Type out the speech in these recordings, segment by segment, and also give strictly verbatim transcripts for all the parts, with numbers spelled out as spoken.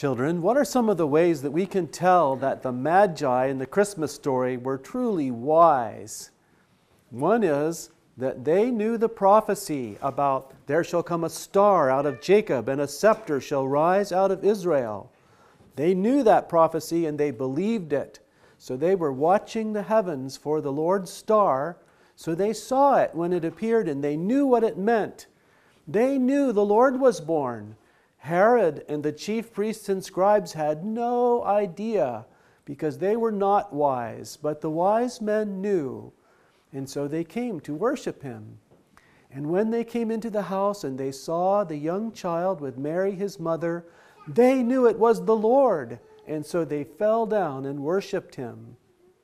children, what are some of the ways that we can tell that the Magi in the Christmas story were truly wise? One is that they knew the prophecy about there shall come a star out of Jacob and a scepter shall rise out of Israel. They knew that prophecy and they believed it. So they were watching the heavens for the Lord's star. So they saw it when it appeared and they knew what it meant. They knew the Lord was born. Herod and the chief priests and scribes had no idea because they were not wise, but the wise men knew. And so they came to worship him. And when they came into the house and they saw the young child with Mary his mother, they knew it was the Lord. And so they fell down and worshiped him.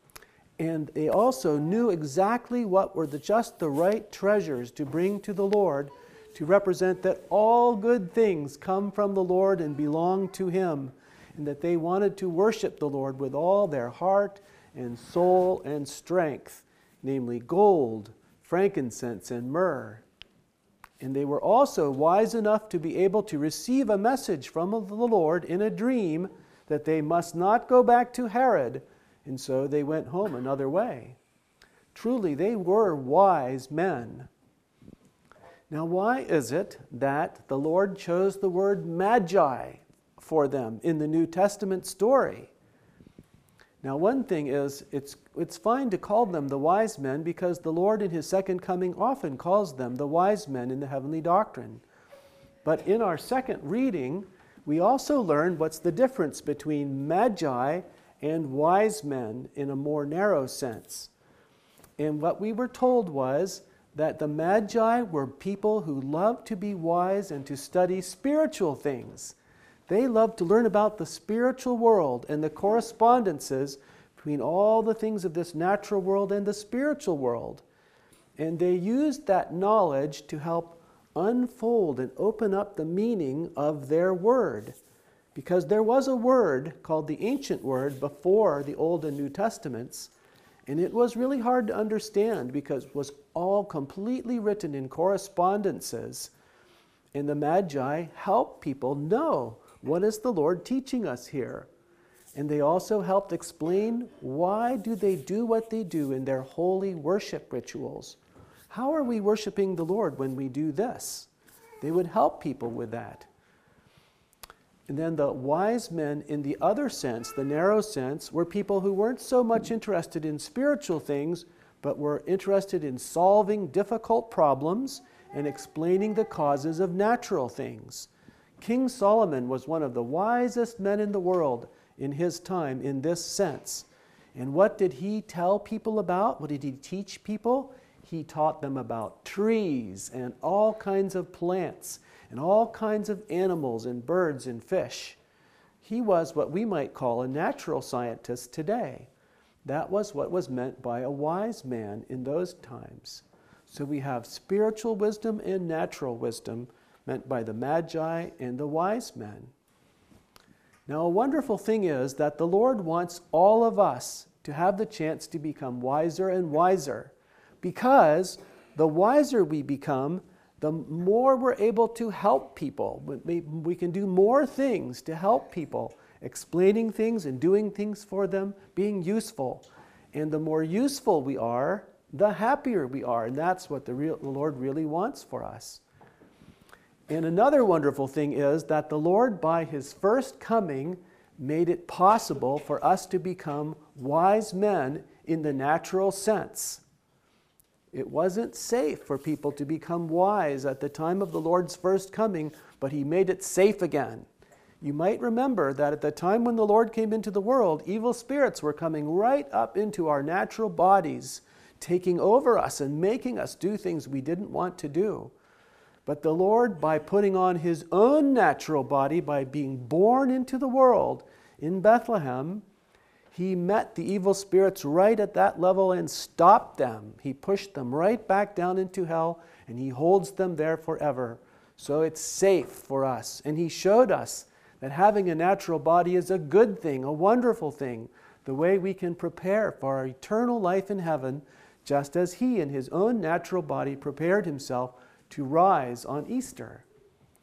And they also knew exactly what were the, just the right treasures to bring to the Lord to represent that all good things come from the Lord and belong to him, and that they wanted to worship the Lord with all their heart and soul and strength, namely gold, frankincense, and myrrh. And they were also wise enough to be able to receive a message from the Lord in a dream that they must not go back to Herod, and so they went home another way. Truly, they were wise men. Now, why is it that the Lord chose the word magi for them in the New Testament story? Now, one thing is, it's, it's fine to call them the wise men because the Lord in his second coming often calls them the wise men in the heavenly doctrine. But in our second reading, we also learned what's the difference between magi and wise men in a more narrow sense. And what we were told was that the Magi were people who loved to be wise and to study spiritual things. They loved to learn about the spiritual world and the correspondences between all the things of this natural world and the spiritual world. And they used that knowledge to help unfold and open up the meaning of their word. Because there was a word called the Ancient Word before the Old and New Testaments, and it was really hard to understand because it was all completely written in correspondences. And the Magi helped people know what is the Lord teaching us here. And they also helped explain why do they do what they do in their holy worship rituals. How are we worshiping the Lord when we do this? They would help people with that. And then the wise men in the other sense, the narrow sense, were people who weren't so much interested in spiritual things, but were interested in solving difficult problems and explaining the causes of natural things. King Solomon was one of the wisest men in the world in his time in this sense. And what did he tell people about? What did he teach people? He taught them about trees and all kinds of plants and all kinds of animals and birds and fish. He was what we might call a natural scientist today. That was what was meant by a wise man in those times. So we have spiritual wisdom and natural wisdom meant by the Magi and the wise men. Now, a wonderful thing is that the Lord wants all of us to have the chance to become wiser and wiser, because the wiser we become, the more we're able to help people. We, we can do more things to help people, explaining things and doing things for them, being useful. And the more useful we are, the happier we are. And that's what the, real, the Lord really wants for us. And another wonderful thing is that the Lord, by his first coming, made it possible for us to become wise men in the natural sense. It wasn't safe for people to become wise at the time of the Lord's first coming, but he made it safe again. You might remember that at the time when the Lord came into the world, evil spirits were coming right up into our natural bodies, taking over us and making us do things we didn't want to do. But the Lord, by putting on his own natural body, by being born into the world in Bethlehem, he met the evil spirits right at that level and stopped them. He pushed them right back down into hell, and he holds them there forever. So it's safe for us. And he showed us that having a natural body is a good thing, a wonderful thing, the way we can prepare for our eternal life in heaven, just as he in his own natural body prepared himself to rise on Easter.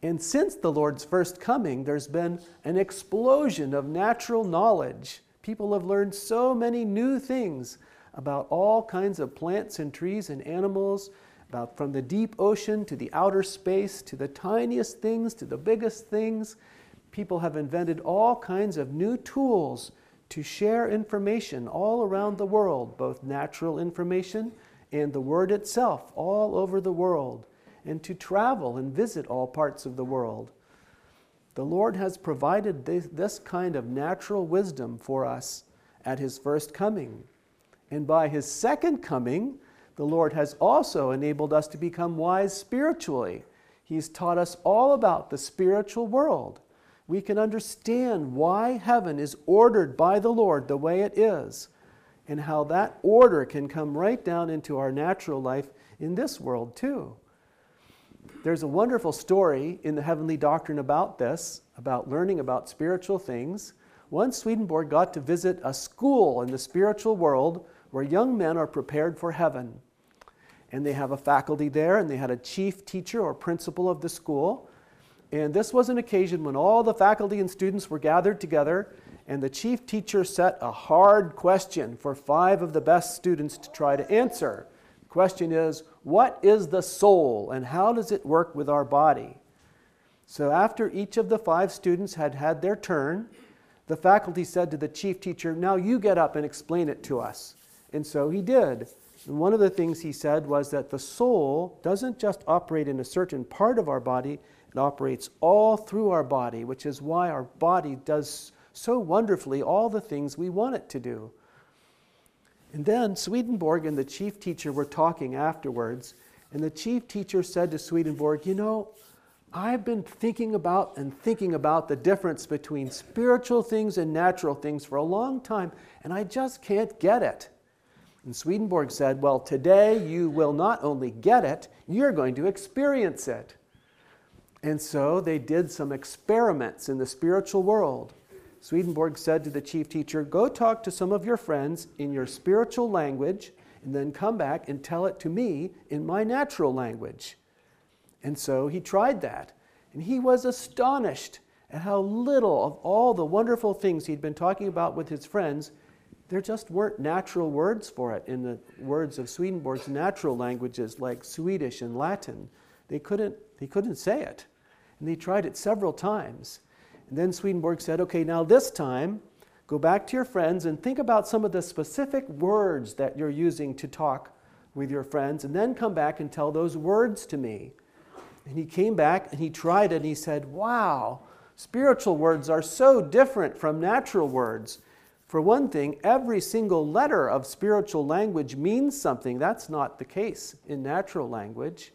And since the Lord's first coming, there's been an explosion of natural knowledge. People have learned so many new things about all kinds of plants and trees and animals, about from the deep ocean to the outer space, to the tiniest things, to the biggest things. People have invented all kinds of new tools to share information all around the world, both natural information and the Word itself all over the world, and to travel and visit all parts of the world. The Lord has provided this, this kind of natural wisdom for us at His first coming. And by His second coming, the Lord has also enabled us to become wise spiritually. He's taught us all about the spiritual world. We can understand why heaven is ordered by the Lord the way it is, and how that order can come right down into our natural life in this world too. There's a wonderful story in the Heavenly Doctrine about this, about learning about spiritual things. Once Swedenborg got to visit a school in the spiritual world where young men are prepared for heaven. And they have a faculty there, and they had a chief teacher or principal of the school. And this was an occasion when all the faculty and students were gathered together, and the chief teacher set a hard question for five of the best students to try to answer. The question is, what is the soul, and how does it work with our body? So after each of the five students had had their turn, the faculty said to the chief teacher, now you get up and explain it to us. And so he did. And one of the things he said was that the soul doesn't just operate in a certain part of our body, it operates all through our body, which is why our body does so wonderfully all the things we want it to do. And then Swedenborg and the chief teacher were talking afterwards, and the chief teacher said to Swedenborg, you know, I've been thinking about and thinking about the difference between spiritual things and natural things for a long time, and I just can't get it. And Swedenborg said, well, today you will not only get it, you're going to experience it. And so they did some experiments in the spiritual world. Swedenborg said to the chief teacher, go talk to some of your friends in your spiritual language, and then come back and tell it to me in my natural language. And so he tried that. And he was astonished at how little of all the wonderful things he'd been talking about with his friends, there just weren't natural words for it in the words of Swedenborg's natural languages like Swedish and Latin. They couldn't, they couldn't say it. And they tried it several times. And then Swedenborg said, okay, now this time, go back to your friends and think about some of the specific words that you're using to talk with your friends, and then come back and tell those words to me. And he came back and he tried it and he said, wow, spiritual words are so different from natural words. For one thing, every single letter of spiritual language means something. That's not the case in natural language.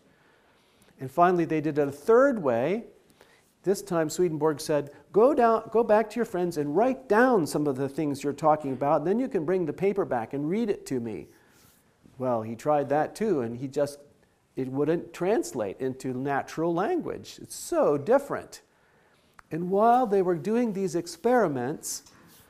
And finally, they did it a third way. This time, Swedenborg said, go down, go back to your friends and write down some of the things you're talking about, and then you can bring the paper back and read it to me. Well, he tried that too, and he just, it wouldn't translate into natural language. It's so different. And while they were doing these experiments,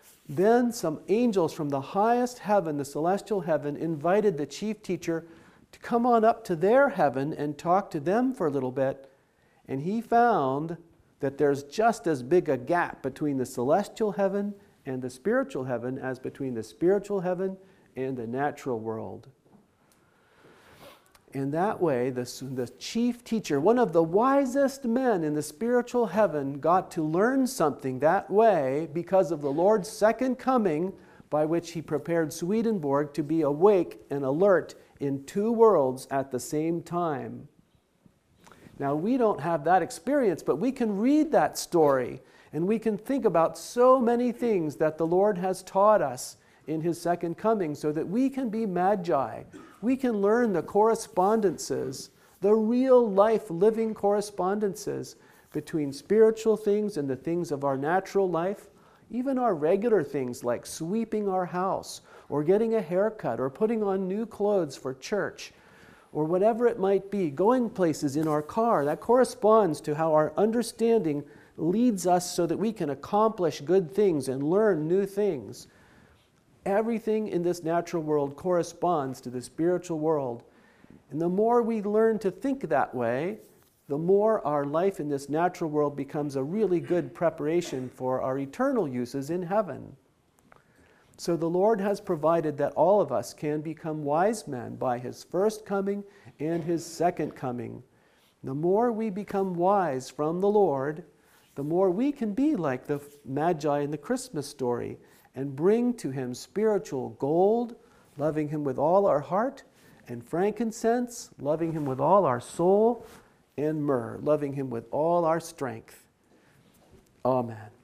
then some angels from the highest heaven, the celestial heaven, invited the chief teacher to come on up to their heaven and talk to them for a little bit. And he found that there's just as big a gap between the celestial heaven and the spiritual heaven as between the spiritual heaven and the natural world. In that way, the, the chief teacher, one of the wisest men in the spiritual heaven, got to learn something that way because of the Lord's second coming, by which he prepared Swedenborg to be awake and alert in two worlds at the same time. Now, we don't have that experience, but we can read that story, and we can think about so many things that the Lord has taught us in his second coming so that we can be magi. We can learn the correspondences, the real life living correspondences between spiritual things and the things of our natural life, even our regular things like sweeping our house or getting a haircut or putting on new clothes for church or whatever it might be, going places in our car. That corresponds to how our understanding leads us so that we can accomplish good things and learn new things. Everything in this natural world corresponds to the spiritual world. And the more we learn to think that way, the more our life in this natural world becomes a really good preparation for our eternal uses in heaven. So the Lord has provided that all of us can become wise men by His first coming and His second coming. The more we become wise from the Lord, the more we can be like the Magi in the Christmas story and bring to Him spiritual gold, loving Him with all our heart, and frankincense, loving Him with all our soul, and myrrh, loving Him with all our strength. Amen.